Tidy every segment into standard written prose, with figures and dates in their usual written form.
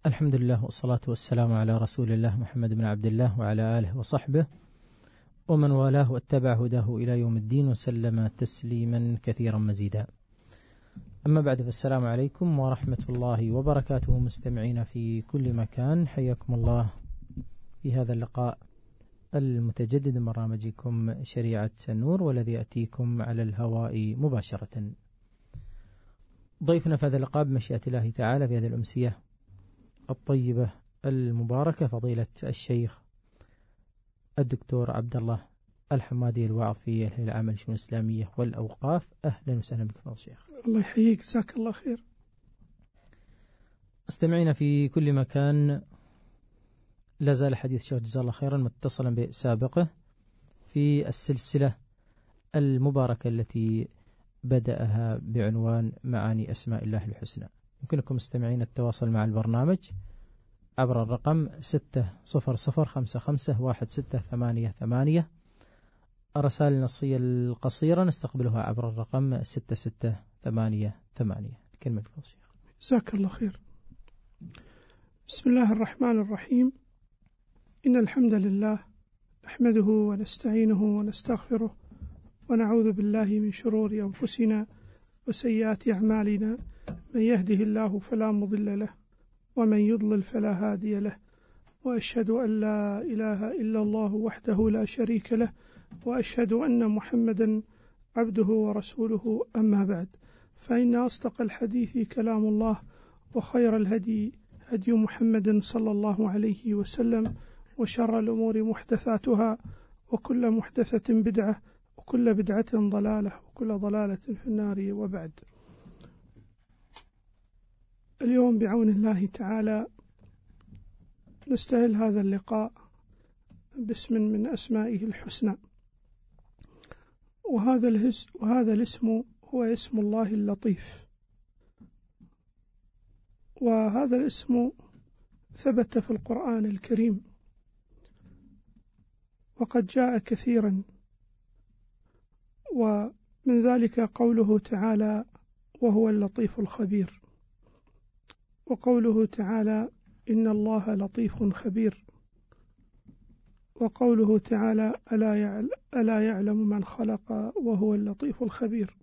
الحمد لله والصلاة والسلام على رسول الله محمد بن عبد الله وعلى آله وصحبه ومن والاه واتبع هداه إلى يوم الدين وسلم تسليما كثيرا مزيدا. أما بعد، فالسلام عليكم ورحمة الله وبركاته مستمعين في كل مكان، حياكم الله في هذا اللقاء المتجدد من برنامجكم شريعة النور، والذي يأتيكم على الهواء مباشرة. ضيفنا في هذا اللقاء بمشيئة الله تعالى في هذه الأمسية الطيبة المباركة فضيلة الشيخ الدكتور عبد الله الحمادي، الواعظ في الهيئة العامة للشؤون الإسلامية والأوقاف. أهلا وسهلا بك فضيلة الشيخ. الله يحييك، جزاك الله خير. استمعينا في كل مكان، لا زال حديث الشيخ جزاه الله خيرا متصلا بسابقه في السلسلة المباركة التي بدأها بعنوان معاني أسماء الله الحسنى. يمكنكم مستمعين التواصل مع البرنامج عبر الرقم 600551688. الرسائل النصية القصيرة نستقبلها عبر الرقم 6688. الكلمة لك شيخ. جزاك الله خير. بسم الله الرحمن الرحيم. إن الحمد لله نحمده ونستعينه ونستغفره ونعوذ بالله من شرور أنفسنا وسيئات أعمالنا، من يهده الله فلا مضل له ومن يضلل فلا هادي له، وأشهد أن لا إله إلا الله وحده لا شريك له، وأشهد أن محمدا عبده ورسوله. أما بعد، فإن أصدق الحديث كلام الله، وخير الهدي هدي محمد صلى الله عليه وسلم، وشر الأمور محدثاتها، وكل محدثة بدعة، وكل بدعة ضلالة، وكل ضلالة في النار. وبعد، اليوم بعون الله تعالى نستهل هذا اللقاء باسم من أسمائه الحسنى، وهذا الاسم هو اسم الله اللطيف. وهذا الاسم ثبت في القرآن الكريم، وقد جاء كثيرا، ومن ذلك قوله تعالى: وهو اللطيف الخبير، وقوله تعالى: إن الله لطيف خبير، وقوله تعالى: ألا يعلم من خلق وهو اللطيف الخبير،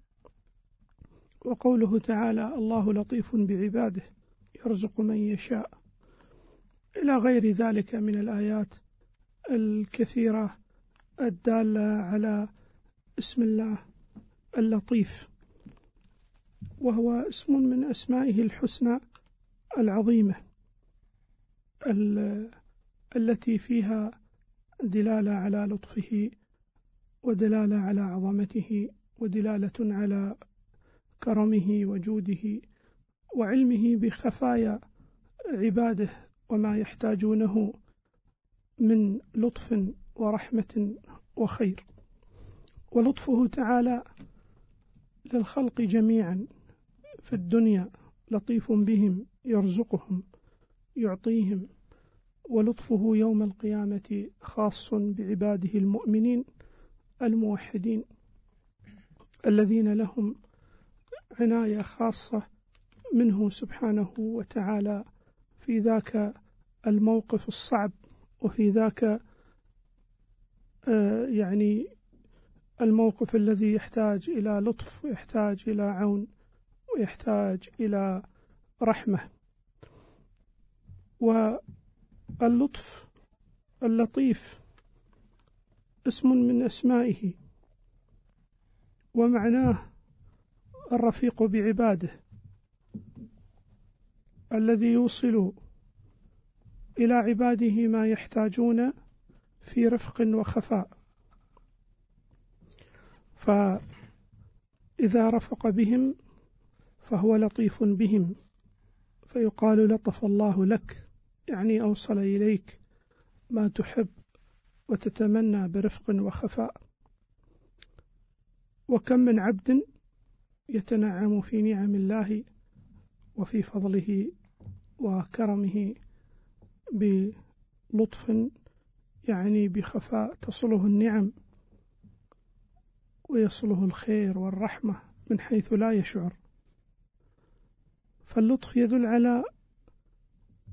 وقوله تعالى: الله لطيف بعباده يرزق من يشاء، إلى غير ذلك من الآيات الكثيرة الدالة على اسم الله اللطيف، وهو اسم من أسمائه الحسنى العظيمة التي فيها دلالة على لطفه، ودلالة على عظمته، ودلالة على كرمه وجوده وعلمه بخفايا عباده وما يحتاجونه من لطف ورحمة وخير. ولطفه تعالى للخلق جميعا في الدنيا، لطيف بهم يرزقهم يعطيهم، ولطفه يوم القيامة خاص بعباده المؤمنين الموحدين الذين لهم عناية خاصة منه سبحانه وتعالى في ذاك الموقف الصعب، وفي ذاك يعني الموقف الذي يحتاج إلى لطف، ويحتاج إلى عون، ويحتاج إلى رحمة. واللطف اللطيف اسم من أسمائه، ومعناه الرفيق بعباده الذي يوصل إلى عباده ما يحتاجون في رفق وخفاء. فإذا رفق بهم فهو لطيف بهم، فيقال: لطف الله لك، يعني أوصل إليك ما تحب وتتمنى برفق وخفاء. وكم من عبد يتنعم في نعم الله وفي فضله وكرمه بلطف، يعني بخفاء، تصله النعم ويصله الخير والرحمة من حيث لا يشعر. فاللطف يدل على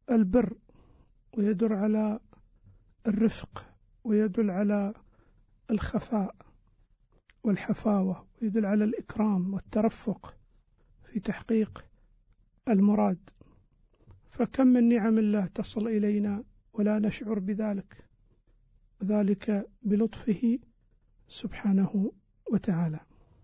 البر، ويدل على الرفق، ويدل على الخفاء والحفاوة، ويدل على الإكرام والترفق في تحقيق المراد. فكم من نعم الله تصل إلينا ولا نشعر بذلك، وذلك بلطفه سبحانه وتعالى.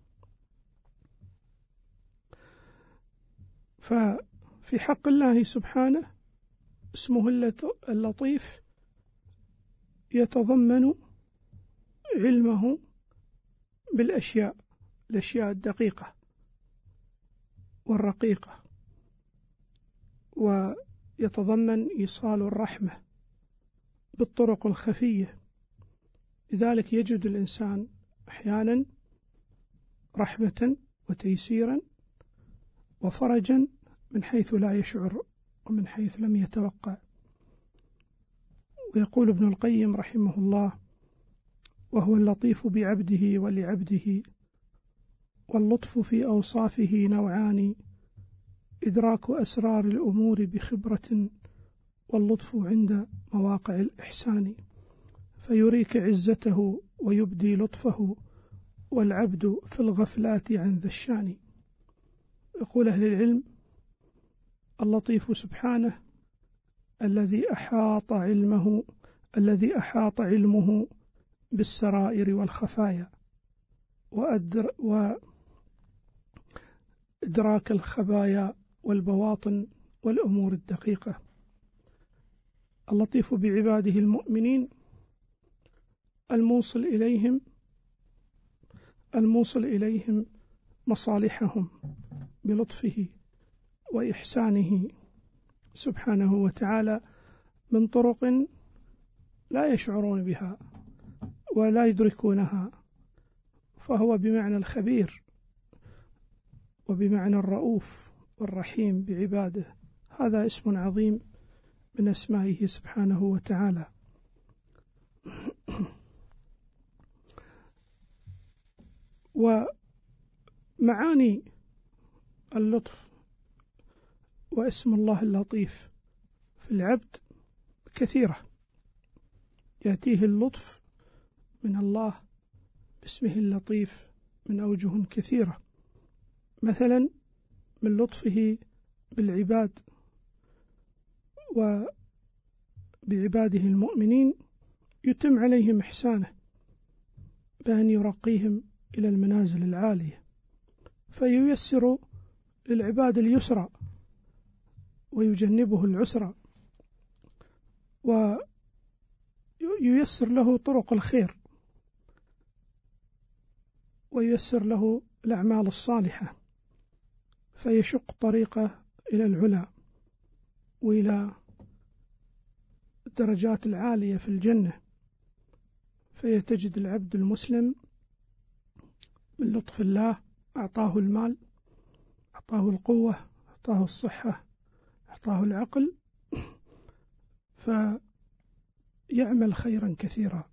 ففي حق الله سبحانه اسمه اللطيف يتضمن علمه بالأشياء الدقيقة والرقيقة، ويتضمن إيصال الرحمة بالطرق الخفية. لذلك يجد الإنسان أحيانا رحمة وتيسيرا وفرجا من حيث لا يشعر ومن حيث لم يتوقع. ويقول ابن القيم رحمه الله: وهو اللطيف بعبده ولعبده، واللطف في أوصافه نوعان، إدراك أسرار الأمور بخبرة، واللطف عند مواقع الإحسان، فيريك عزته ويبدي لطفه، والعبد في الغفلات عن ذا الشان. يقول أهل العلم: اللطيف سبحانه الذي أحاط علمه بالسرائر والخفايا، وإدراك الخبايا والبواطن والأمور الدقيقة. اللطيف بعباده المؤمنين الموصل إليهم مصالحهم بلطفه وإحسانه سبحانه وتعالى من طرق لا يشعرون بها ولا يدركونها، فهو بمعنى الخبير وبمعنى الرؤوف والرحيم بعباده. هذا اسم عظيم من أسمائه سبحانه وتعالى. ومعاني اللطف واسم الله اللطيف في العبد كثيرة، يأتيه اللطف من الله باسمه اللطيف من أوجه كثيرة. مثلا من لطفه بالعباد وبعباده المؤمنين يتم عليهم إحسانه بأن يرقيهم إلى المنازل العالية، فييسر للعباد اليسرى ويجنبه العسرى، وييسر له طرق الخير، وييسر له الأعمال الصالحة، فيشق طريقه إلى العلا وإلى الدرجات العالية في الجنة. فيتجد العبد المسلم من لطف الله أعطاه المال، أعطاه القوة، أعطاه الصحة، أعطاه العقل، فيعمل خيرا كثيرا،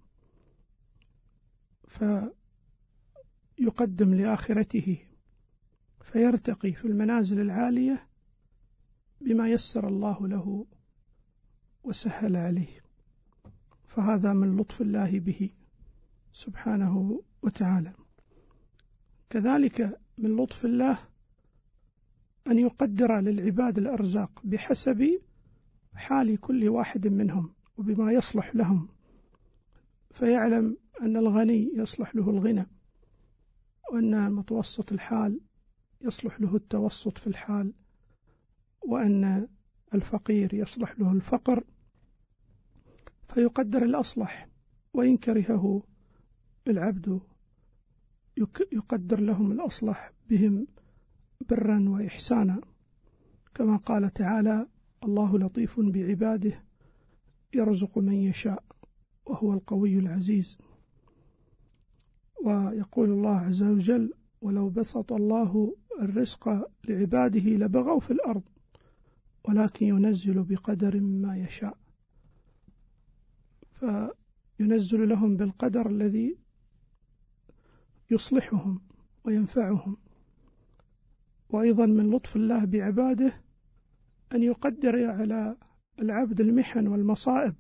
فيقدم لآخرته، فيرتقي في المنازل العالية بما يسر الله له وسهل عليه. فهذا من لطف الله به سبحانه وتعالى. كذلك من لطف الله أن يقدر للعباد الأرزاق بحسب حال كل واحد منهم وبما يصلح لهم، فيعلم أن الغني يصلح له الغنى، وأن متوسط الحال يصلح له التوسط في الحال، وأن الفقير يصلح له الفقر، فيقدر الأصلح، وإن كرهه العبد يقدر لهم الأصلح بهم برا وإحسانا، كما قال تعالى: الله لطيف بعباده يرزق من يشاء وهو القوي العزيز. ويقول الله عز وجل: ولو بسط الله الرزق لعباده لبغوا في الأرض ولكن ينزل بقدر ما يشاء. فينزل لهم بالقدر الذي يصلحهم وينفعهم. وأيضا من لطف الله بعباده أن يقدر على العبد المحن والمصائب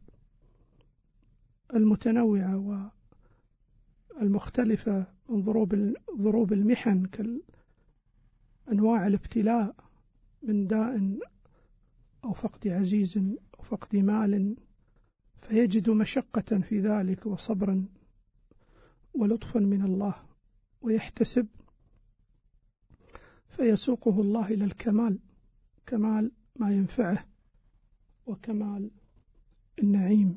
المتنوعة والمختلفة من ضروب المحن كأنواع الابتلاء من داء أو فقد عزيز أو فقد مال، فيجد مشقة في ذلك وصبرا ولطفا من الله ويحتسب، فيسوقه الله إلى الكمال، كمال ما ينفعه وكمال النعيم،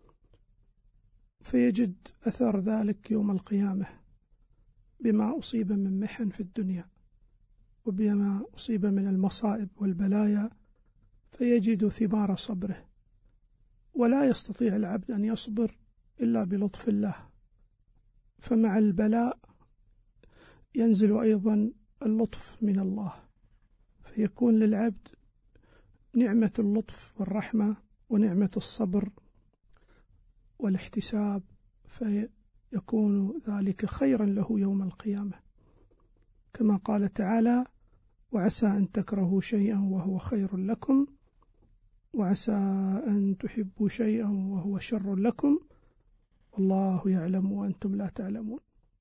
فيجد أثر ذلك يوم القيامة بما أصيب من محن في الدنيا وبما أصيب من المصائب والبلايا، فيجد ثمار صبره. ولا يستطيع العبد أن يصبر إلا بلطف الله، فمع البلاء ينزل أيضا اللطف من الله، فيكون للعبد نعمة اللطف والرحمة ونعمة الصبر والاحتساب، فيكون ذلك خيرا له يوم القيامة، كما قال تعالى: وعسى أن تكرهوا شيئا وهو خير لكم، وعسى أن تحبوا شيئا وهو شر لكم، والله يعلم وأنتم لا تعلمون.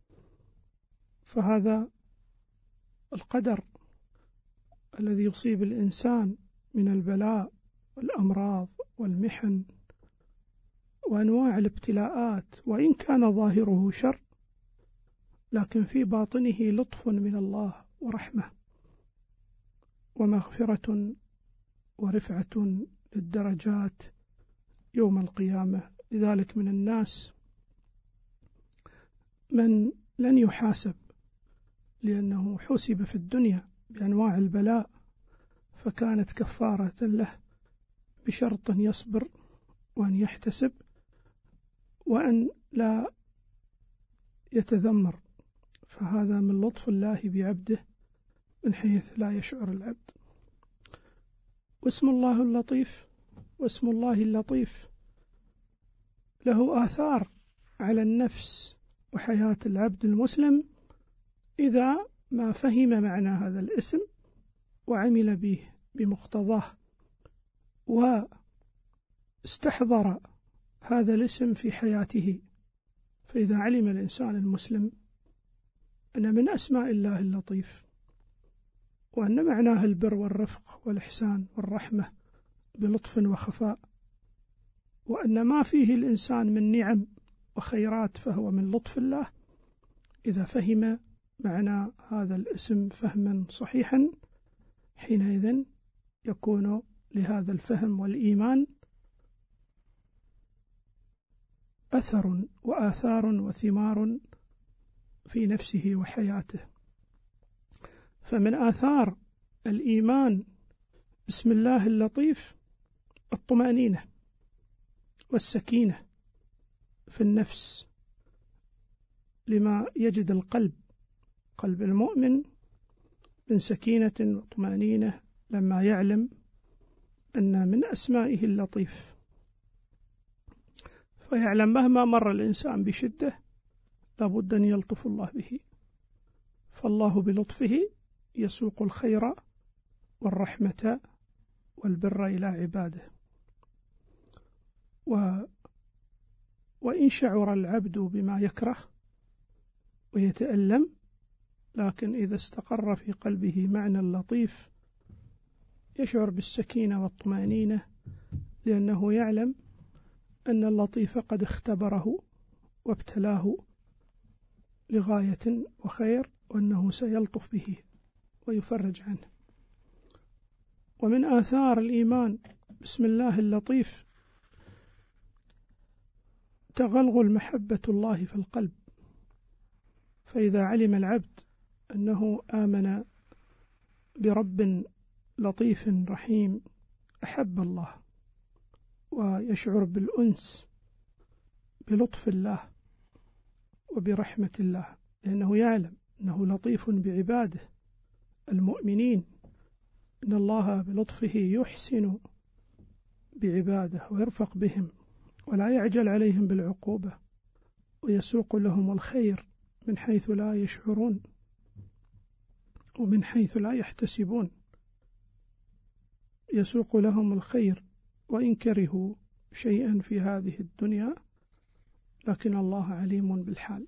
فهذا القدر الذي يصيب الإنسان من البلاء والأمراض والمحن وأنواع الابتلاءات، وإن كان ظاهره شر لكن في باطنه لطف من الله ورحمة ومغفرة ورفعة للدرجات يوم القيامة. لذلك من الناس من لن يحاسب لأنه حسب في الدنيا بأنواع البلاء فكانت كفارة له، بشرط أن يصبر وأن يحتسب وأن لا يتذمر، فهذا من لطف الله بعبده من حيث لا يشعر العبد. واسم الله اللطيف، واسم الله اللطيف له آثار على النفس وحياة العبد المسلم إذا ما فهم معنى هذا الاسم وعمل به بمقتضاه واستحضر هذا الاسم في حياته. فإذا علم الإنسان المسلم أن من أسماء الله اللطيف وأن معناه البر والرفق والإحسان والرحمة بلطف وخفاء، وأن ما فيه الإنسان من نعم وخيرات فهو من لطف الله، إذا فهم معنى هذا الاسم فهما صحيحا حينئذ يكون لهذا الفهم والإيمان أثر وآثار وثمار في نفسه وحياته. فمن آثار الإيمان بسم الله اللطيف الطمأنينة والسكينة في النفس، لما يجد قلب المؤمن من سكينة وطمأنينة لما يعلم أن من أسمائه اللطيف، فيعلم مهما مر الإنسان بشدة لابد أن يلطف الله به، فالله بلطفه يسوق الخير والرحمة والبر إلى عباده. وإن شعر العبد بما يكره ويتألم، لكن إذا استقر في قلبه معنى اللطيف يشعر بالسكينة والطمأنينة، لأنه يعلم أن اللطيف قد اختبره وابتلاه لغاية وخير، وأنه سيلطف به ويفرج عنه. ومن آثار الإيمان بسم الله اللطيف تغلغل محبة الله في القلب، فإذا علم العبد أنه آمن برب لطيف رحيم أحب الله ويشعر بالأنس بلطف الله وبرحمة الله، لأنه يعلم أنه لطيف بعباده المؤمنين، إن الله بلطفه يحسن بعباده ويرفق بهم ولا يعجل عليهم بالعقوبة، ويسوق لهم الخير من حيث لا يشعرون ومن حيث لا يحتسبون، يسوق لهم الخير وإن كرهوا شيئا في هذه الدنيا، لكن الله عليم بالحال.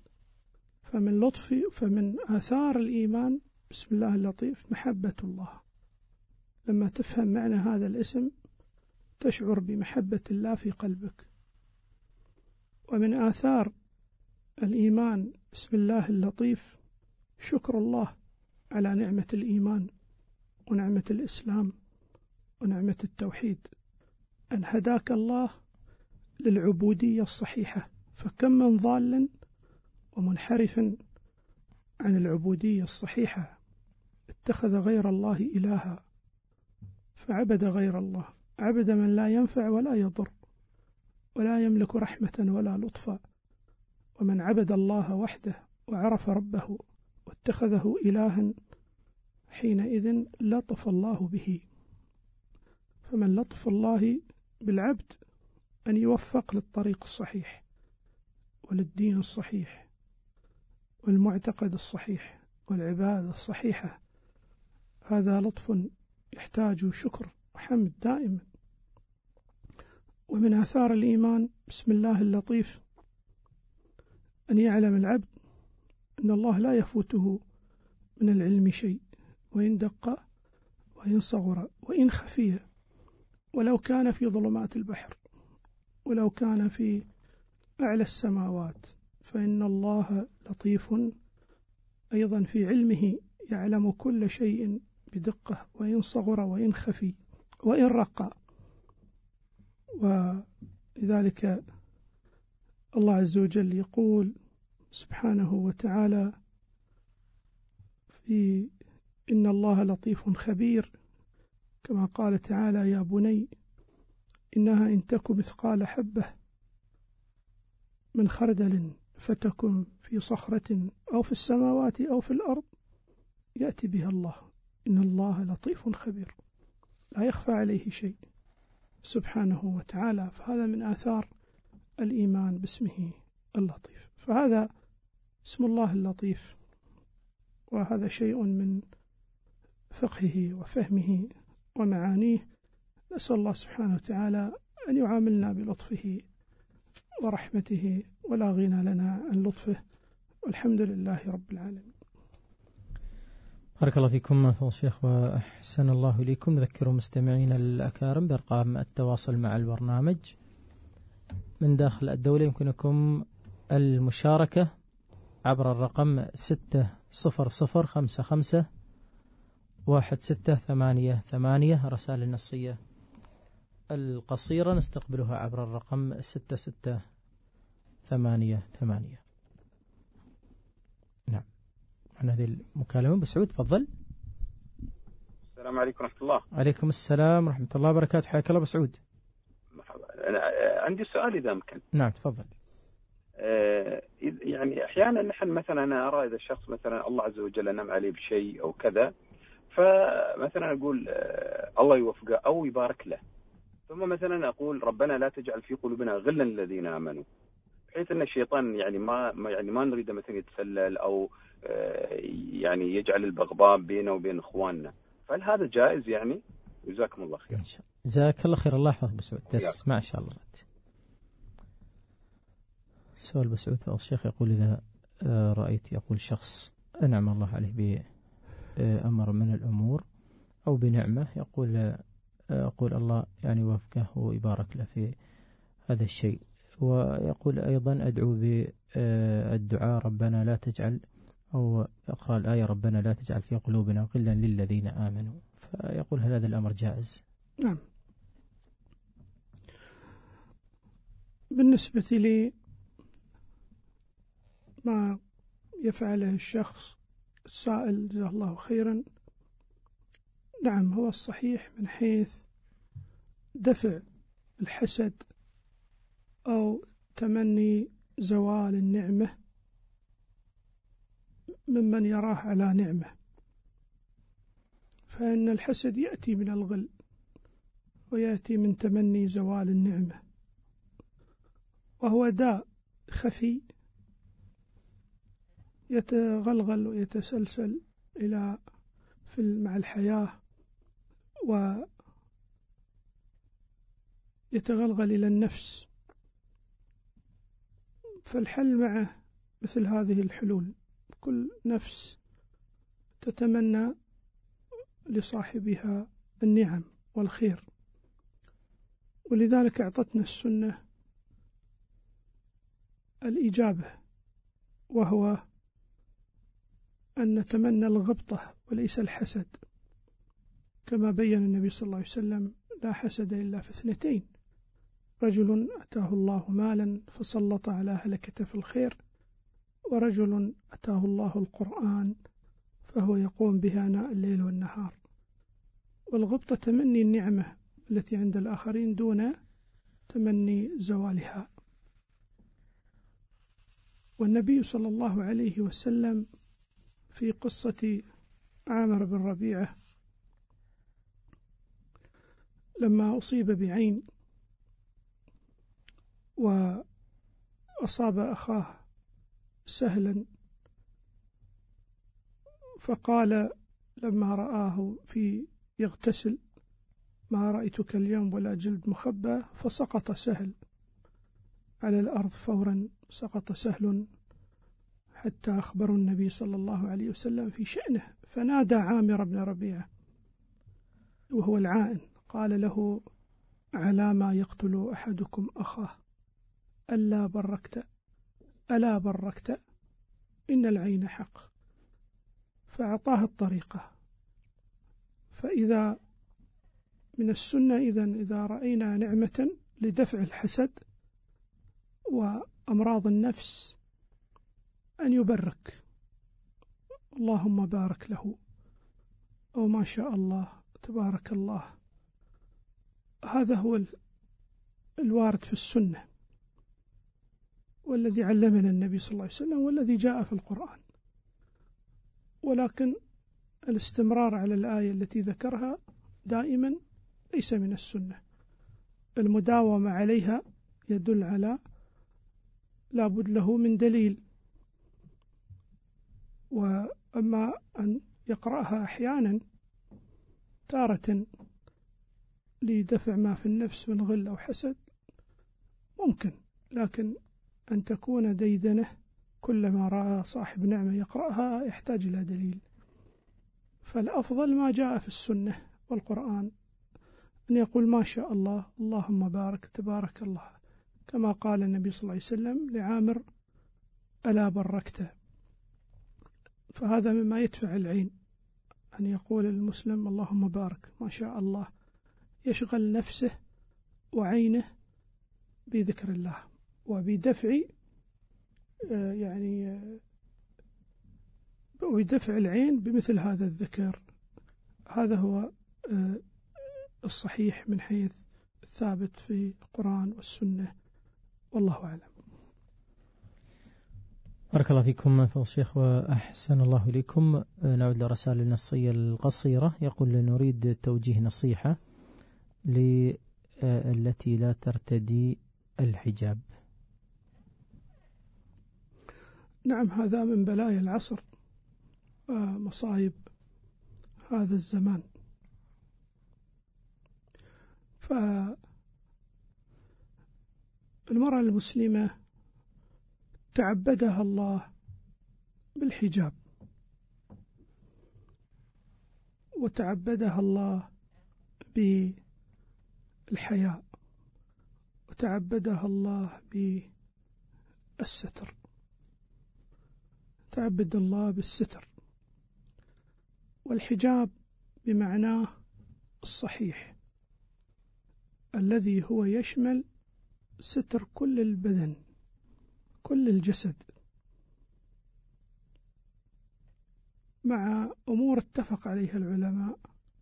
فمن آثار الإيمان بسم الله اللطيف محبة الله. لما تفهم معنى هذا الاسم تشعر بمحبة الله في قلبك. ومن آثار الإيمان بسم الله اللطيف شكر الله على نعمة الإيمان ونعمة الإسلام ونعمة التوحيد، أن هداك الله للعبودية الصحيحة. فكم من ضال ومنحرف عن العبودية الصحيحة اتخذ غير الله إلها فعبد غير الله، عبد من لا ينفع ولا يضر ولا يملك رحمة ولا لطفا. ومن عبد الله وحده وعرف ربه واتخذه إلها حينئذ لطف الله به. فمن لطف الله بالعبد أن يوفق للطريق الصحيح وللدين الصحيح والمعتقد الصحيح والعبادة الصحيحة. هذا لطف يحتاج شكر وحمد دائما. ومن آثار الإيمان بسم الله اللطيف أن يعلم العبد أن الله لا يفوته من العلم شيء، وإن دق وإن صغر وإن خفي، ولو كان في ظلمات البحر ولو كان في أعلى السماوات، فإن الله لطيف أيضا في علمه، يعلم كل شيء بدقة، وإن صغر وإن خفي وإن رق. ولذلك الله عز وجل يقول سبحانه وتعالى في إن الله لطيف خبير، كما قال تعالى يا بني إنها إن تك مثقال حبة من خردل فتكن في صخرة أو في السماوات أو في الأرض يأتي بها الله، إن الله لطيف خبير لا يخفى عليه شيء سبحانه وتعالى. فهذا من آثار الإيمان باسمه اللطيف. فهذا اسم الله اللطيف، وهذا شيء من فقهه وفهمه ومعانيه. نسأل الله سبحانه وتعالى أن يعاملنا بلطفه ورحمته، ولا غنى لنا عن لطفه، والحمد لله رب العالمين. بارك الله فيكم فضل الشيخ وأحسن الله إليكم. نذكر مستمعينا الأكارم بأرقام التواصل مع البرنامج من داخل الدولة. يمكنكم المشاركة عبر الرقم 600551688. رسائل النصية القصيرة نستقبلها عبر الرقم 6688. نعم، عن هذه المكالمة بسعود. تفضل. السلام عليكم ورحمة الله. عليكم السلام ورحمة الله وبركاته. حياك الله بسعود. أنا عندي سؤال إذا أمكن. نعم تفضل. يعني أحيانا نحن مثلا أنا أرى إذا الشخص مثلا الله عز وجل أنعم عليه بشيء أو كذا، فمثلا أقول الله يوفقه أو يبارك له، ثم مثلا أقول ربنا لا تجعل في قلوبنا غلا للذين آمنوا، بحيث أن الشيطان يعني ما نريد مثلا يتسلل أو يعني يجعل البغضاء بينه وبين إخواننا. فهل هذا جائز يعني؟ جزاكم الله خير. جزاك الله خير. الله يحفظك بسعود. ما شاء الله. سؤال بسعود فضل الشيخ يقول إذا رأيت يقول شخص أنعم الله عليه بأمر من الأمور أو بنعمة، يقول الله يعني وفقه ويبارك له في هذا الشيء، ويقول أيضا أدعو بالدعاء ربنا لا تجعل، أو أقرأ الآية ربنا لا تجعل في قلوبنا غلا للذين آمنوا. فيقول هل هذا الأمر جائز؟ نعم. بالنسبة لي ما يفعله الشخص السائل جزاه الله خيرا، نعم هو الصحيح من حيث دفع الحسد أو تمني زوال النعمة ممن يراه على نعمة، فإن الحسد يأتي من الغل ويأتي من تمني زوال النعمة، وهو داء خفي يتغلغل ويتسلسل مع الحياة، يتغلغل إلى النفس. فالحل مع مثل هذه الحلول، كل نفس تتمنى لصاحبها النعم والخير، ولذلك أعطتنا السنة الإجابة، وهو أن نتمنى الغبطة وليس الحسد، كما بين النبي صلى الله عليه وسلم: لا حسد إلا في اثنتين، رجل أتاه الله مالا فسلط على هلكة في الخير، ورجل أتاه الله القرآن فهو يقوم بها آناء الليل والنهار. والغبطة تمني النعمة التي عند الآخرين دون تمني زوالها. والنبي صلى الله عليه وسلم في قصة عامر بن ربيعة لما أصيب بعين وأصاب أخاه سهلا، فقال لما رآه في يغتسل: ما رأيتك اليوم ولا جلد مخبى. فسقط سهل على الأرض فورا، سقط سهل حتى أخبروا النبي صلى الله عليه وسلم في شأنه، فنادى عامر بن ربيعة وهو العائن، قال له: على ما يقتل أحدكم أخاه، ألا بركت إن العين حق. فأعطاه الطريقة. فإذا من السنة إذا رأينا نعمة لدفع الحسد وأمراض النفس أن يبرك: اللهم بارك له، أو ما شاء الله تبارك الله. هذا هو الوارد في السنة، والذي علمنا النبي صلى الله عليه وسلم، والذي جاء في القرآن. ولكن الاستمرار على الآية التي ذكرها دائما ليس من السنة. المداومة عليها يدل على لابد له من دليل. وأما أن يقرأها أحيانا تارة لدفع ما في النفس من غل أو حسد ممكن، لكن أن تكون ديدنة كلما رأى صاحب نعمة يقرأها يحتاج إلى دليل. فالأفضل ما جاء في السنة والقرآن، أن يقول: ما شاء الله، اللهم بارك، تبارك الله، كما قال النبي صلى الله عليه وسلم لعامر: ألا بركت. فهذا مما يدفع العين، أن يقول المسلم: اللهم بارك، ما شاء الله، يشغل نفسه وعينه بذكر الله وبدفع ودفع العين بمثل هذا الذكر. هذا هو الصحيح من حيث الثابت في القرآن والسنة، والله أعلم. بارك الله فيكم فضل الشيخ وأحسن الله إليكم. نعود للرسائل النصية القصيرة. يقول: نريد توجيه نصيحة التي لا ترتدي الحجاب. نعم، هذا من بلايا العصر ومصايب هذا الزمان. فالمرأة المسلمة تعبدها الله بالحجاب، وتعبدها الله بالحياء، وتعبدها الله بالستر. تعبد الله بالستر، والحجاب بمعناه الصحيح الذي هو يشمل ستر كل البدن، كل الجسد، مع أمور اتفق عليها العلماء،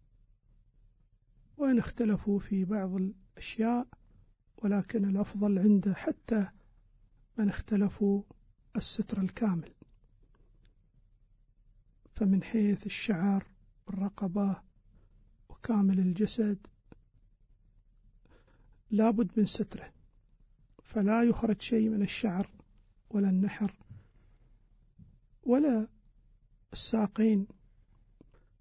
وإن اختلفوا في بعض الأشياء، ولكن الأفضل عنده حتى من اختلفوا الستر الكامل. فمن حيث الشعر والرقبة وكامل الجسد لابد من ستره، فلا يخرج شيء من الشعر ولا النحر ولا الساقين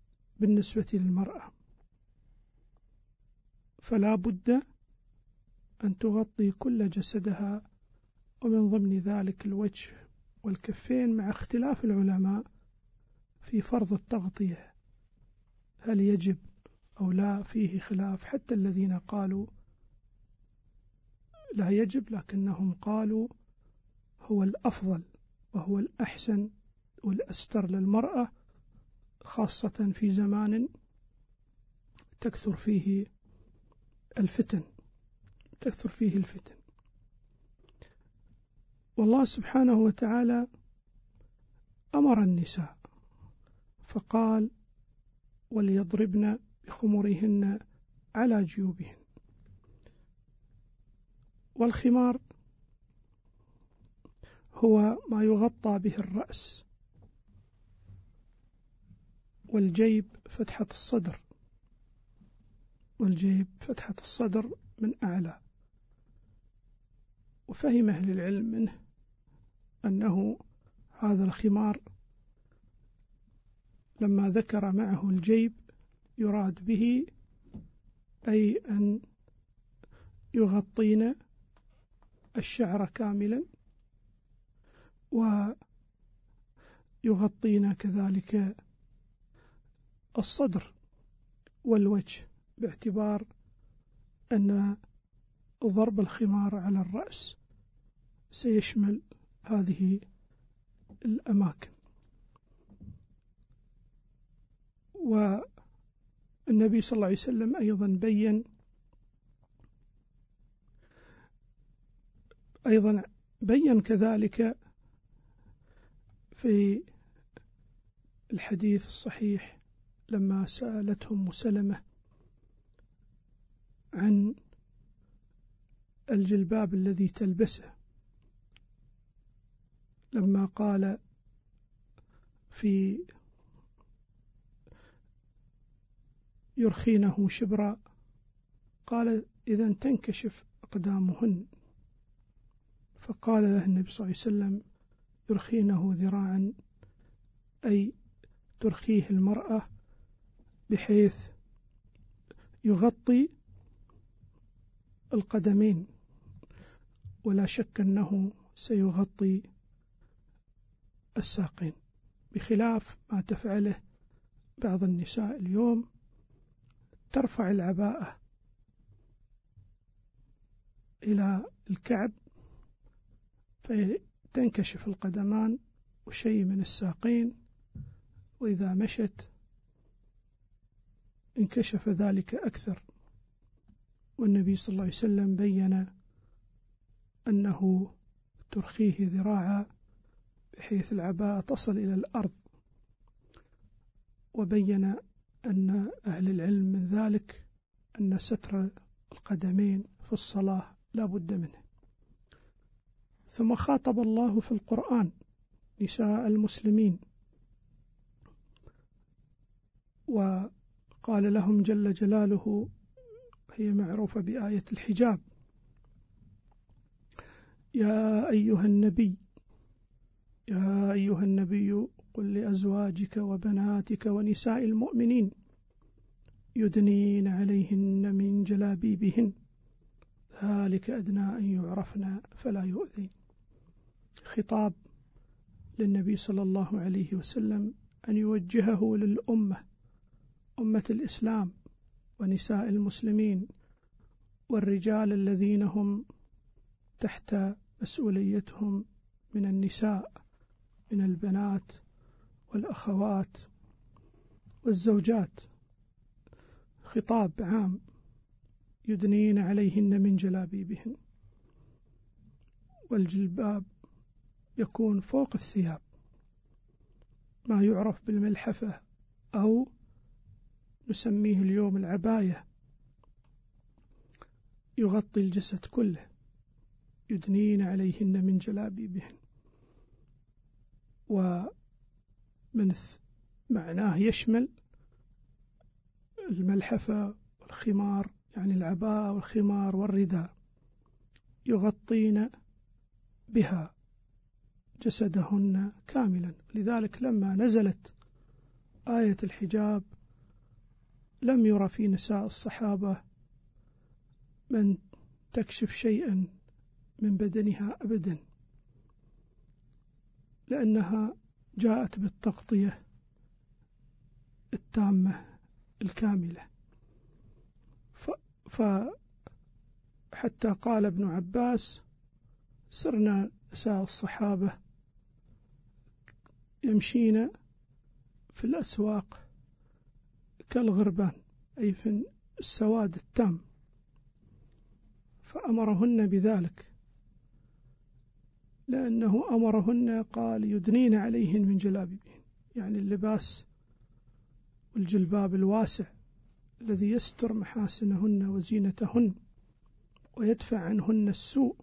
بالنسبة للمرأة. فلا بد أن تغطي كل جسدها، ومن ضمن ذلك الوجه والكفين، مع اختلاف العلماء في فرض التغطية، هل يجب أو لا، فيه خلاف. حتى الذين قالوا لا يجب، لكنهم قالوا هو الأفضل وهو الأحسن والأستر للمرأة، خاصة في زمان تكثر فيه الفتن. والله سبحانه وتعالى أمر النساء فقال: وليضربن بخمرهن على جيوبهن. والخمار هو ما يغطى به الرأس، والجيب فتحة الصدر من أعلى. وفهم أهل العلم منه أنه هذا الخمار لما ذكر معه الجيب يراد به أي أن يغطين الشعر كاملا، ويغطين كذلك الصدر والوجه، باعتبار أن ضرب الخمار على الرأس سيشمل هذه الأماكن. والنبي صلى الله عليه وسلم أيضا بين كذلك في الحديث الصحيح لما سألتهم مسلمة عن الجلباب الذي تلبسه، لما قال في يرخينه شبرا، قال: إذن تنكشف أقدامهن. فقال له النبي صلى الله عليه وسلم: يرخينه ذراعا، أي ترخيه المرأة بحيث يغطي القدمين، ولا شك أنه سيغطي الساقين، بخلاف ما تفعله بعض النساء اليوم، ترفع العباءة إلى الكعب فتنكشف القدمان وشيء من الساقين، وإذا مشت انكشف ذلك أكثر. والنبي صلى الله عليه وسلم بين أنه ترخيه ذراعا بحيث العباءة تصل إلى الأرض، وبين أن أهل العلم من ذلك أن ستر القدمين في الصلاة لا بد منه. ثم خاطب الله في القرآن نساء المسلمين وقال لهم جل جلاله، هي معروفة بآية الحجاب: يا أيها النبي قل لأزواجك وبناتك ونساء المؤمنين يدنين عليهن من جلابيبهن ذلك أدنى أن يعرفن فلا يؤذين. خطاب للنبي صلى الله عليه وسلم أن يوجهه للأمة، أمة الإسلام ونساء المسلمين والرجال الذين هم تحت مسؤوليتهم من النساء، من البنات والأخوات والزوجات. خطاب عام: يدنين عليهن من جلابيبهن. والجلباب يكون فوق الثياب، ما يعرف بالملحفة أو نسميه اليوم العباية، يغطي الجسد كله. يدنين عليهن من جلابيبهن، ومن معناه يشمل الملحفة والخمار، يعني العباءة والخمار والرداء، يغطين بها جسدهن كاملا. لذلك لما نزلت آية الحجاب لم يرى في نساء الصحابة من تكشف شيئا من بدنها أبدا، لأنها جاءت بالتغطية التامة الكاملة. حتى قال ابن عباس: سرنا نساء الصحابة يمشين في الأسواق كالغربان، أي في السواد التام، فأمرهن بذلك، لأنه أمرهن قال: يدنين عليهن من جلابيبهن، يعني اللباس والجلباب الواسع الذي يستر محاسنهن وزينتهن ويدفع عنهن السوء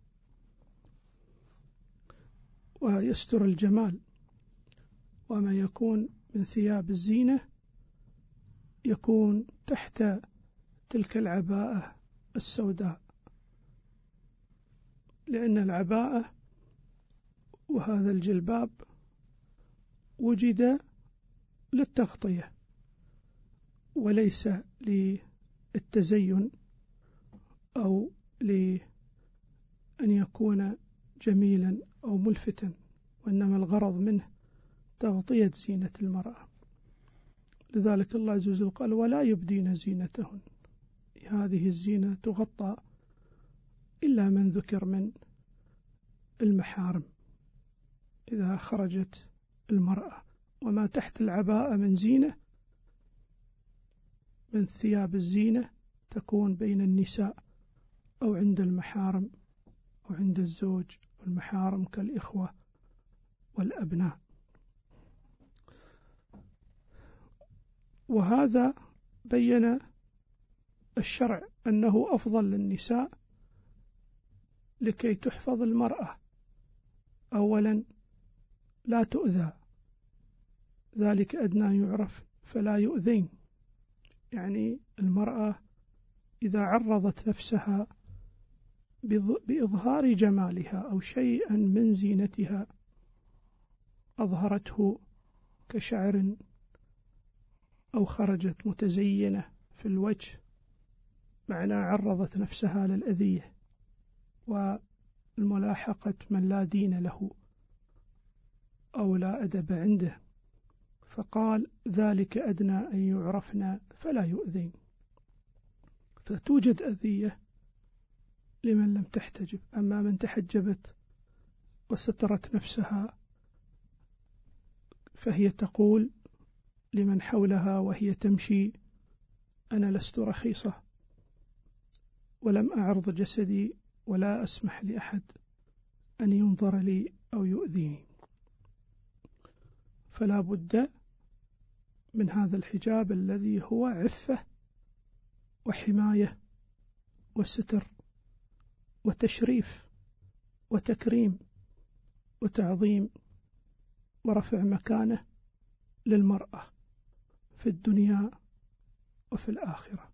ويستر الجمال. وما يكون من ثياب الزينة يكون تحت تلك العباءة السوداء، لأن العباءة وهذا الجلباب وجد للتغطية وليس للتزين أو لأن يكون جميلا أو ملفتا، وإنما الغرض منه تغطية زينة المرأة. لذلك الله عز وجل قال: ولا يبدين زينتهن، هذه الزينة تغطى إلا من ذكر من المحارم إذا خرجت المرأة، وما تحت العباءة من زينة من ثياب الزينة تكون بين النساء أو عند المحارم أو عند الزوج، والمحارم كالإخوة والأبناء. وهذا بين الشرع أنه أفضل للنساء لكي تحفظ المرأة. أولا لا تؤذى، ذلك أدنى يعرف فلا يؤذين، يعني المرأة إذا عرضت نفسها بإظهار جمالها أو شيئا من زينتها أظهرته كشعر أو خرجت متزينة في الوجه، معنى عرضت نفسها للأذية والملاحقة من لا دين له أو لا أدب عنده، فقال: ذلك أدنى أن يعرفن فلا يؤذين. فتوجد أذية لمن لم تحتجب، أما من تحجبت وسترت نفسها فهي تقول لمن حولها وهي تمشي: أنا لست رخيصة ولم أعرض جسدي ولا أسمح لأحد أن ينظر لي أو يؤذيني. فلا بد من هذا الحجاب الذي هو عفة وحماية وستر وتشريف وتكريم وتعظيم ورفع مكانة للمرأة في الدنيا وفي الآخرة.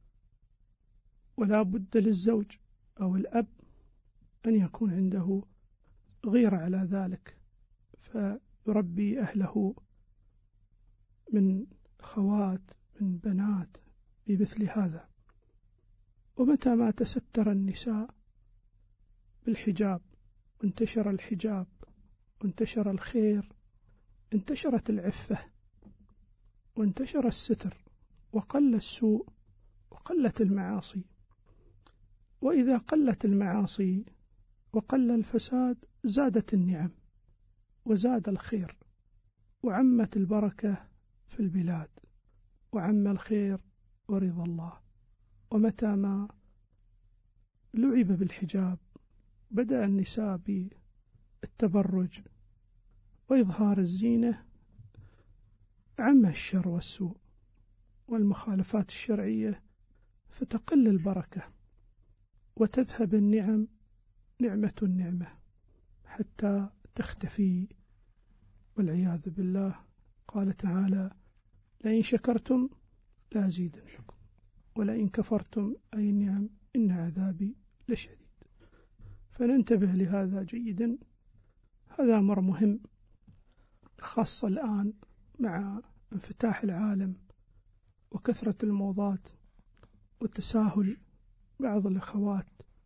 ولا بد للزوج أو الأب أن يكون عنده غيرة على ذلك، فيربي أهله من أخوات من بنات بمثل هذا. ومتى ما تستر النساء بالحجاب وانتشر الحجاب وانتشر الخير، انتشرت العفة وانتشر الستر وقل السوء وقلت المعاصي. وإذا قلت المعاصي وقل الفساد زادت النعم وزاد الخير وعمت البركة في البلاد وعم الخير ورضا الله. ومتى ما لعب بالحجاب بدأ النساء بالتبرج وإظهار الزينة، عم الشر والسوء والمخالفات الشرعية، فتقل البركة وتذهب النعم نعمة حتى تختفي والعياذ بالله. قال تعالى: لئن شكرتم لأزيدنكم ولئن كفرتم أي النعم إن عذابي لشديد. فننتبه لهذا جيدا. هذا أمر مهم، خاصة الآن مع انفتاح العالم وكثرة الموضات وتساهل بعض الأخوات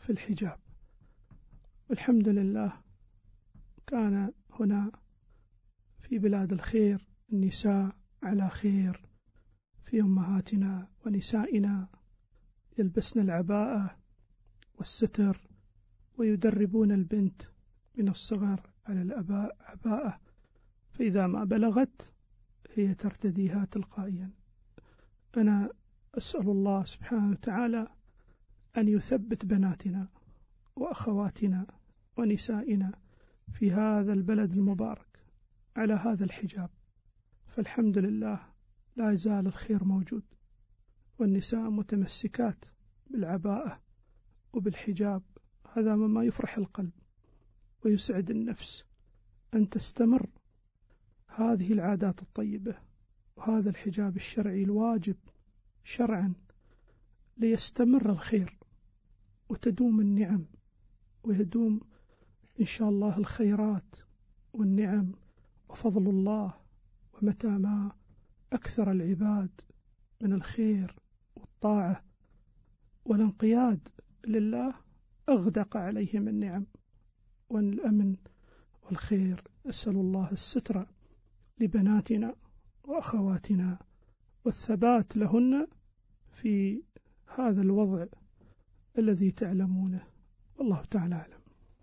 في الحجاب. والحمد لله كان هنا في بلاد الخير النساء على خير، في أمهاتنا ونسائنا يلبسن العباءة والستر، ويدربون البنت من الصغر على العباءة، فإذا ما بلغت هي ترتديها تلقائيا. أنا أسأل الله سبحانه وتعالى أن يثبت بناتنا وأخواتنا ونسائنا في هذا البلد المبارك على هذا الحجاب، فالحمد لله لا يزال الخير موجود، والنساء متمسكات بالعباءة وبالحجاب. هذا مما يفرح القلب ويسعد النفس أن تستمر هذه العادات الطيبة وهذا الحجاب الشرعي الواجب شرعا، ليستمر الخير وتدوم النعم ويدوم إن شاء الله الخيرات والنعم وفضل الله. ومتى ما أكثر العباد من الخير والطاعة والانقياد لله أغدق عليهم النعم والأمن والخير. أسأل الله الستر لبناتنا وأخواتنا والثبات لهن في هذا الوضع الذي تعلمونه، والله تعالى أعلم.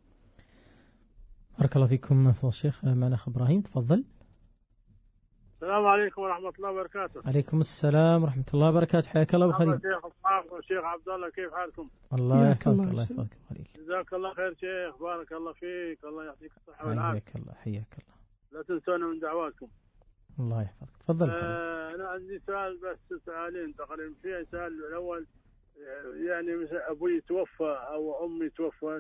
بارك الله فيكم فضل الشيخ. معنا أخ إبراهيم، تفضل. السلام عليكم ورحمة الله وبركاته. عليكم السلام ورحمة الله وبركاته، حياك الله بخير. شيخ الصحاب والشيخ عبد الله، كيف حالكم؟ الله يحفظك. الله يحفظك خليل. جزاك الله خير شيخ، بارك الله فيك، الله يعطيك الصحة والعافية. حياك الله حياك الله. لا تنسونا من دعواتكم. الله يحفظك، تفضل. أنا عندي سؤال، بس سؤالين تقريبا. في سؤال الأول، يعني أبوي توفى أو أمي توفت،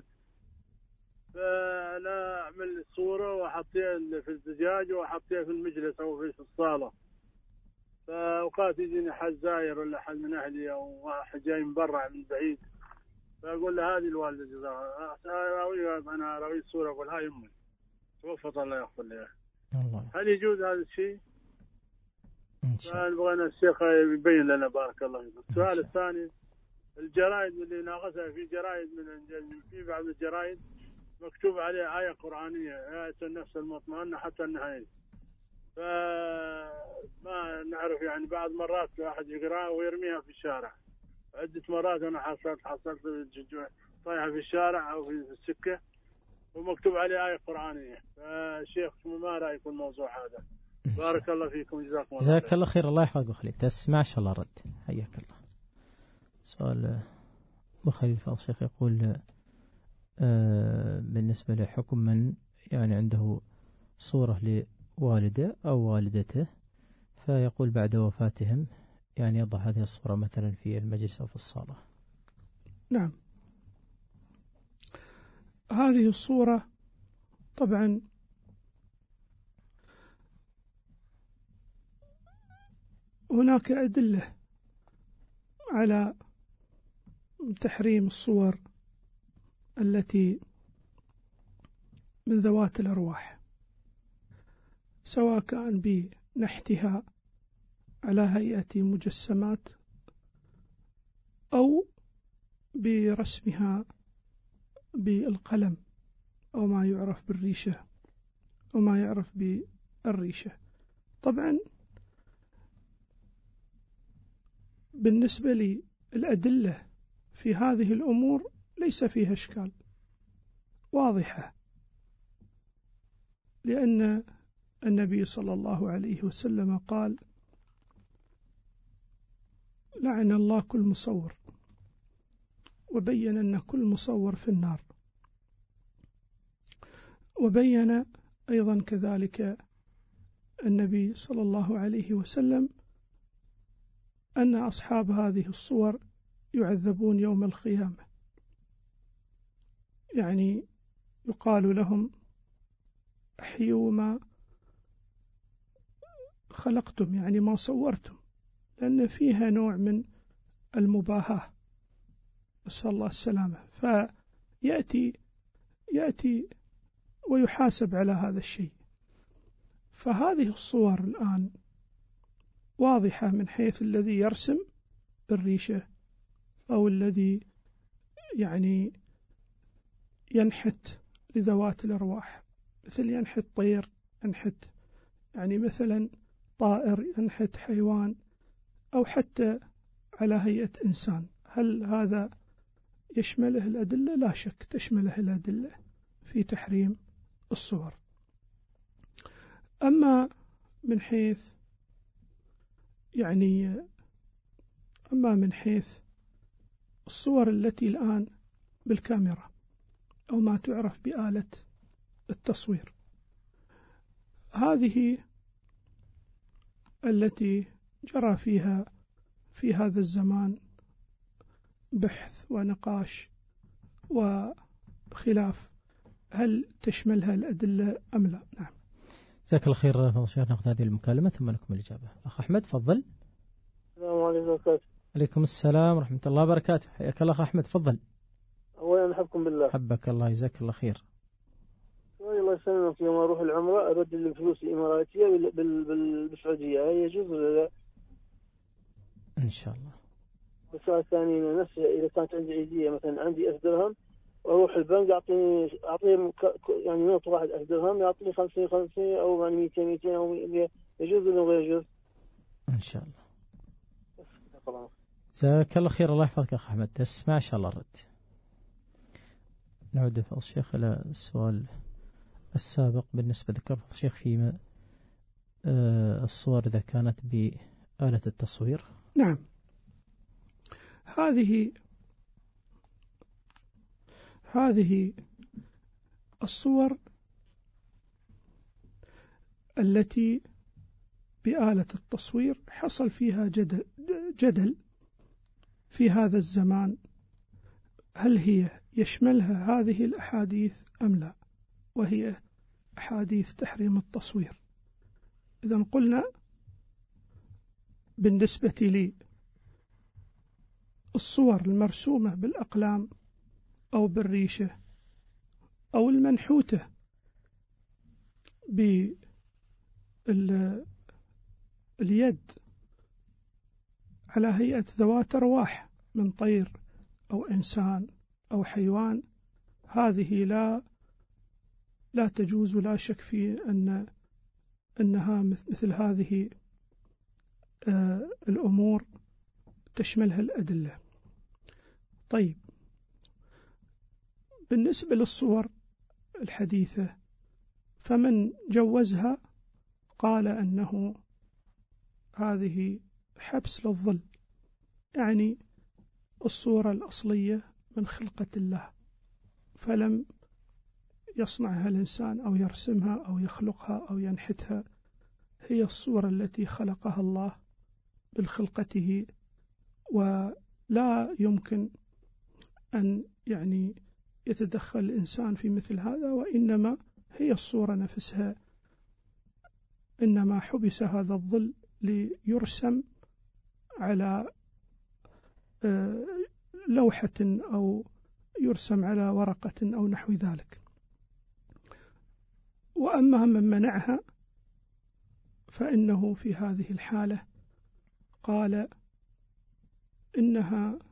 فأنا أعمل صورة وأحطيها في الزجاج وأحطيها في المجلس أو في الصالة، فأوقات يجيني حد زاير ولا حد من أهلي أو واحد جاي من برا من بعيد، فأقول له هذه الوالدة جزاها، أنا أراوي الصورة أقول هاي أمي توفت الله يغفر لها. هل يجوز هذا الشيء؟ فبغينا الشيخ يبين لنا بارك الله فيكم. السؤال الثاني، الجرائد اللي ناقصها، في جرائد في بعض الجرائد مكتوب عليه آية قرآنية، آية النفس المطمئنة حتى النهاية، فما نعرف يعني بعض مرات واحد يقرأ ويرميها في الشارع. عدة مرات أنا حصلت طايحة في الشارع أو في السكة ومكتوب عليه آية قرآنية. فالشيخ ما رأيك في الموضوع هذا؟ بارك الله فيكم، جزاكم الله خير. جزاك الله خير، الله يحفظك ويخليك. تسمع شاء الله رد، حياك الله. سؤال بخليل فضل الشيخ يقول بالنسبة لحكم من يعني عنده صورة لوالده أو والدته، فيقول بعد وفاتهم يعني يضع هذه الصورة مثلا في المجلس أو في الصالة. نعم، هذه الصورة طبعا هناك أدلة على تحريم الصور التي من ذوات الأرواح، سواء كان بنحتها على هيئة مجسمات أو برسمها بالقلم أو ما يعرف بالريشة أو ما يعرف بالريشة. طبعا بالنسبة للأدلة في هذه الأمور ليس فيها إشكال، واضحة، لأن النبي صلى الله عليه وسلم قال: لعن الله كل مصور، وبين أن كل مصور في النار، وبين أيضا كذلك النبي صلى الله عليه وسلم أن أصحاب هذه الصور يعذبون يوم القيامة، يعني يقال لهم: أحيوا ما خلقتم، يعني ما صورتم، لأن فيها نوع من المباهاة، نسأل الله السلامة. فيأتي ويحاسب على هذا الشيء. فهذه الصور الآن واضحة من حيث الذي يرسم بالريشة أو الذي يعني ينحت لذوات الأرواح، مثل ينحت طير، ينحت يعني مثلا طائر، ينحت حيوان، أو حتى على هيئة إنسان. هل هذا يشمله الأدلة؟ لا شك تشمله الأدلة في تحريم الصور. أما من حيث الصور التي الآن بالكاميرا أو ما تعرف بآلة التصوير، هذه التي جرى فيها في هذا الزمان بحث ونقاش وخلاف، هل تشملها الأدلة أم لا؟ نعم. جزاك الله خير فضل الشيخ. نأخذ هذه المكالمة ثم نكمل الإجابة. أخ أحمد تفضل. السلام عليكم ورحمة الله. عليكم السلام ورحمة الله وبركاته. حياك الله أخ أحمد تفضل. أولا أحبكم بالله. حبك الله جزاك الله خير. الله يسلمك، يوم أروح العمرة أبدل الفلوس الإماراتية بالسعودية، هل يجوز ولا لا؟ إن شاء الله. والسؤال الثاني نفسه، إذا كانت عندي عيدية مثلا عندي 1000 درهم وأروح البنك أعطيهم يعني نوت واحد 1000 درهم يعطيني 50 أو يعني 200 أو 100، يجوز ولا غير يجوز؟ إن شاء الله. جزاك الله خير. الله يحفظك أخ أحمد. تسمع إن شاء الله الرد. نعود فضل الشيخ إلى السؤال السابق. بالنسبة ذكر فضل الشيخ في الصور إذا كانت بآلة التصوير. نعم، هذه الصور التي بآلة التصوير حصل فيها جدل في هذا الزمان، هل هي يشملها هذه الأحاديث أم لا، وهي أحاديث تحريم التصوير. إذن قلنا بالنسبة لي الصور المرسومة بالأقلام أو بالريشة أو المنحوتة باليد على هيئة ذوات أرواح من طير أو إنسان أو حيوان، هذه لا تجوز، ولا شك في أنها مثل هذه الأمور تشملها الأدلة. طيب، بالنسبة للصور الحديثة فمن جوزها قال أنه هذه حبس للظل، يعني الصورة الأصلية من خلقة الله، فلم يصنعها الإنسان أو يرسمها أو يخلقها أو ينحتها، هي الصورة التي خلقها الله بالخلقته، ولا يمكن أن يعني يتدخل الإنسان في مثل هذا، وإنما هي الصورة نفسها، إنما حبس هذا الظل ليرسم على لوحة أو يرسم على ورقة أو نحو ذلك. وأما من منعها فإنه في هذه الحالة قال إنها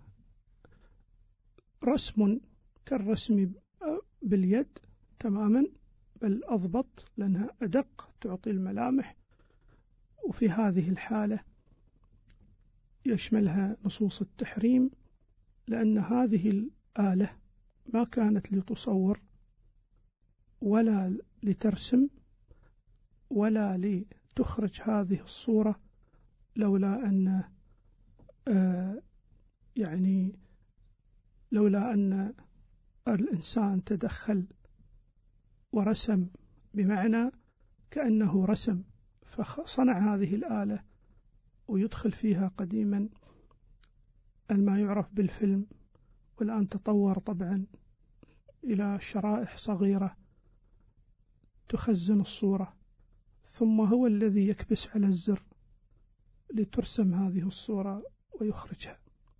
رسم كالرسم باليد تماما، بل أضبط لأنها أدق تعطي الملامح، وفي هذه الحالة يشملها نصوص التحريم، لأن هذه الآلة ما كانت لتصور ولا لترسم ولا لتخرج هذه الصورة، لولا أن الإنسان تدخل ورسم، بمعنى كأنه رسم فصنع هذه الآلة ويدخل فيها قديما ما يعرف بالفيلم، والآن تطور طبعا إلى شرائح صغيرة تخزن الصورة، ثم هو الذي يكبس على الزر لترسم هذه الصورة ويخرجها.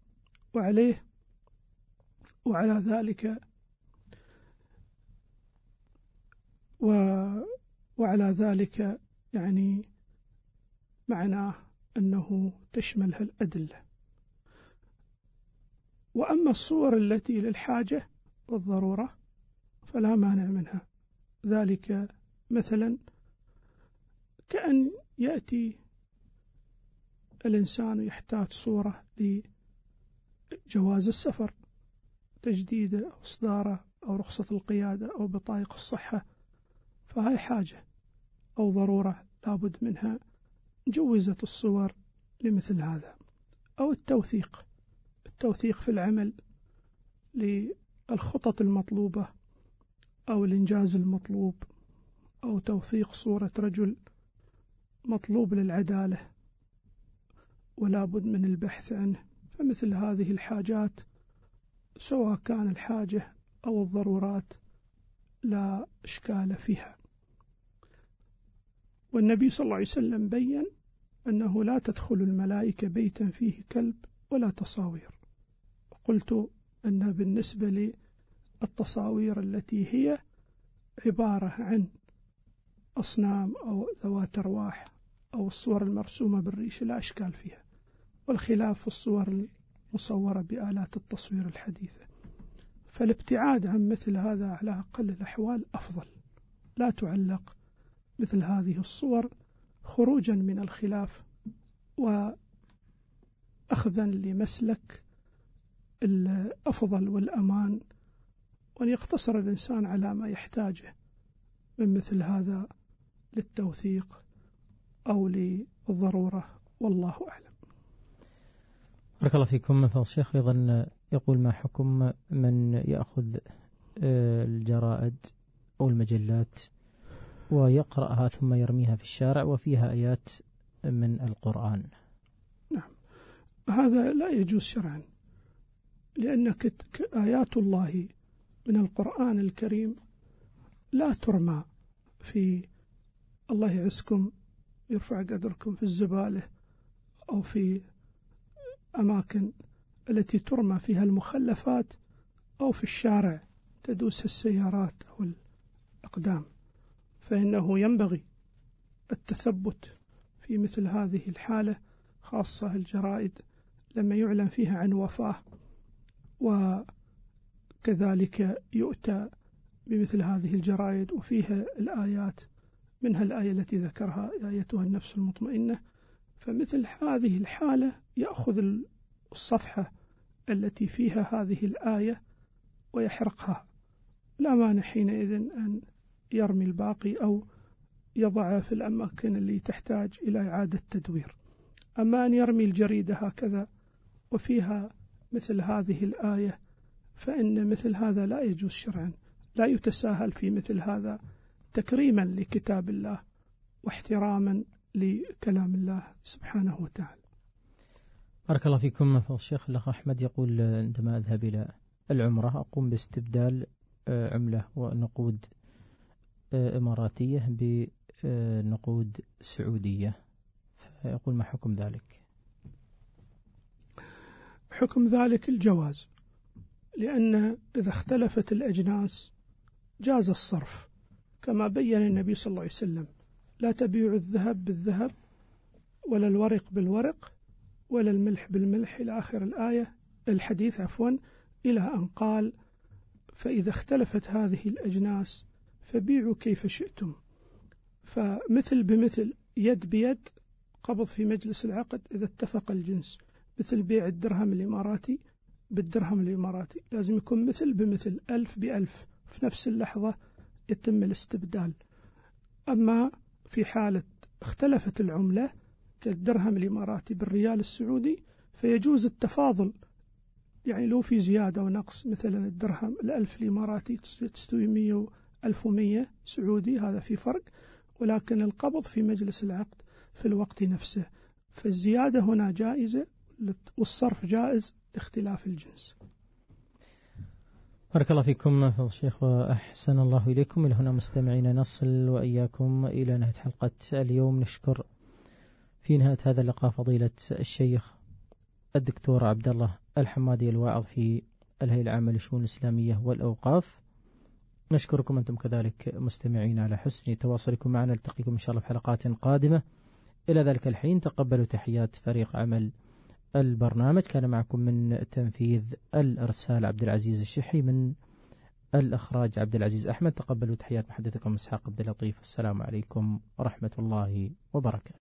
وعلى ذلك يعني معناه أنه تشملها الأدلة. وأما الصور التي للحاجة والضرورة فلا مانع منها. ذلك مثلا كأن يأتي الإنسان يحتاج صورة لجواز السفر، تجديده أو إصداره أو رخصة القيادة أو بطايق الصحة، فهي حاجة أو ضرورة لابد منها، جوزت الصور لمثل هذا. أو التوثيق في العمل للخطط المطلوبة أو الإنجاز المطلوب، أو توثيق صورة رجل مطلوب للعدالة ولا بد من البحث عنه. فمثل هذه الحاجات سواء كان الحاجة أو الضرورات لا إشكال فيها. والنبي صلى الله عليه وسلم بيّن أنه لا تدخل الملائكة بيتا فيه كلب ولا تصاوير. قلت أن بالنسبة للتصاوير التي هي عبارة عن أصنام أو ذوات أرواح أو الصور المرسومة بالريش لا إشكال فيها، والخلاف في الصور المصورة بآلات التصوير الحديثة. فالابتعاد عن مثل هذا على أقل الأحوال أفضل، لا تعلق مثل هذه الصور خروجا من الخلاف وأخذا لمسلك الأفضل والأمان، وأن يقتصر الإنسان على ما يحتاجه من مثل هذا للتوثيق أو للضرورة، والله أعلم. بارك الله فيكم. فضل الشيخ أيضا يقول: ما حكم من يأخذ الجرائد أو المجلات ويقرأها ثم يرميها في الشارع وفيها آيات من القرآن؟ نعم، هذا لا يجوز شرعا، لأن آيات الله من القرآن الكريم لا ترمى في، الله يعزكم يرفع قدركم، في الزبالة أو في أماكن التي ترمى فيها المخلفات أو في الشارع تدوس السيارات أو الأقدام. فإنه ينبغي التثبت في مثل هذه الحالة، خاصة الجرائد لما يعلن فيها عن وفاة، وكذلك يؤتى بمثل هذه الجرائد وفيها الآيات، منها الآية التي ذكرها: يا أيتها النفس المطمئنة. فمثل هذه الحالة يأخذ الصفحة التي فيها هذه الآية ويحرقها، لا مانع حينئذ أن يرمي الباقي أو يضعها في الأماكن اللي تحتاج إلى إعادة تدوير. أما أن يرمي الجريدة هكذا وفيها مثل هذه الآية، فإن مثل هذا لا يجوز شرعا، لا يتساهل في مثل هذا، تكريما لكتاب الله واحتراما لكلام الله سبحانه وتعالى. بارك الله فيكم. فضل الشيخ الأخ أحمد يقول: عندما أذهب إلى العمرة أقوم باستبدال عملة ونقود إماراتية بنقود سعودية، فيقول: ما حكم ذلك؟ حكم ذلك الجواز، لأن إذا اختلفت الأجناس جاز الصرف، كما بين النبي صلى الله عليه وسلم: لا تبيع الذهب بالذهب ولا الورق بالورق ولا الملح بالملح، إلى آخر الحديث إلى أن قال: فإذا اختلفت هذه الأجناس فبيعوا كيف شئتم. فمثل بمثل، يد بيد، قبض في مجلس العقد إذا اتفق الجنس، مثل بيع الدرهم الإماراتي بالدرهم الإماراتي، لازم يكون مثل بمثل، 1000 ب1000، في نفس اللحظة يتم الاستبدال. أما في حالة اختلفت العملة كالدرهم الإماراتي بالريال السعودي فيجوز التفاضل، يعني لو في زيادة ونقص، مثلا الدرهم 1000 الإماراتي تستوي 100 1100 سعودي، هذا في فرق، ولكن القبض في مجلس العقد في الوقت نفسه، فالزيادة هنا جائزة والصرف جائز لاختلاف الجنس. بارك الله فيكم فضل الشيخ وأحسن الله إليكم. إلى هنا مستمعين نصل وإياكم إلى نهاية حلقة اليوم. نشكر في نهاية هذا اللقاء فضيلة الشيخ الدكتور عبد الله الحمادي الواعظ في الهيئة العامة للشؤون الإسلامية والأوقاف. نشكركم أنتم كذلك مستمعين على حسن تواصلكم معنا. نلتقيكم إن شاء الله في حلقات قادمة. إلى ذلك الحين تقبلوا تحيات فريق عمل البرنامج. كان معكم من تنفيذ الإرسال عبد العزيز الشحي، من الإخراج عبد العزيز أحمد. تقبلوا تحيات محدثكم إسحاق عبد اللطيف. السلام عليكم ورحمة الله وبركاته.